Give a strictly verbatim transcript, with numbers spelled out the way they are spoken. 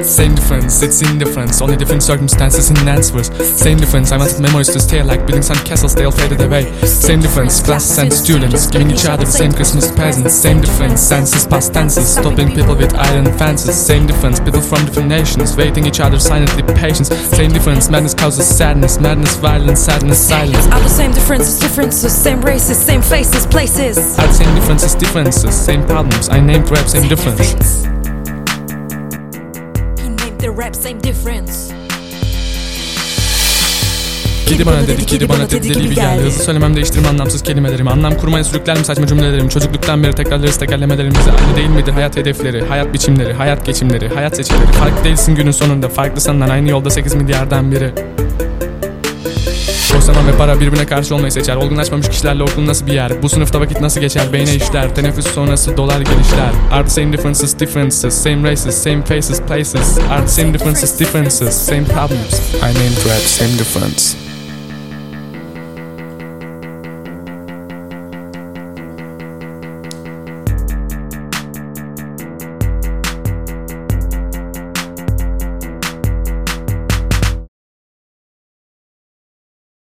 Same difference, it's indifference. Only different circumstances and answers. Same difference, I wanted memories to stay like buildings and castles, they all faded away. Same difference, classes and students giving each other the same Christmas presents. Same difference, senses, past tenses, stopping people with iron fences. Same difference, people from different nations waiting each other silently patience. Same difference, madness causes sadness, madness, violence, sadness, silence. Are the same differences, differences, same races, same faces, places. Are the same differences, differences, same problems. I named rap, same difference. He named the rap, same difference. Kedi bana dedi, kedi bana dedi, deli gibi geldi. Hızlı söylemem, değiştirme anlamsız kelimelerimi. Anlam kurmaya sürüklerim saçma cümlelerimi. Çocukluktan beri tekrarlarız tekerlemelerimizi. Aynı değil midir hayat hedefleri, hayat biçimleri, hayat geçimleri, hayat seçimleri. Farklı değilsin günün sonunda, farklı sanılan aynı yolda sekiz milyardan biri. Boş zaman ve para birbirine karşı olmayı seçer. Olgunlaşmamış kişilerle okul nasıl bir yer? Bu sınıfta vakit nasıl geçer? Beyne işler, teneffüs sonrası dolar genişler. Are the same differences, differences, same races, same faces, places. Are the same differences, differences, same problems. I named rap, same difference.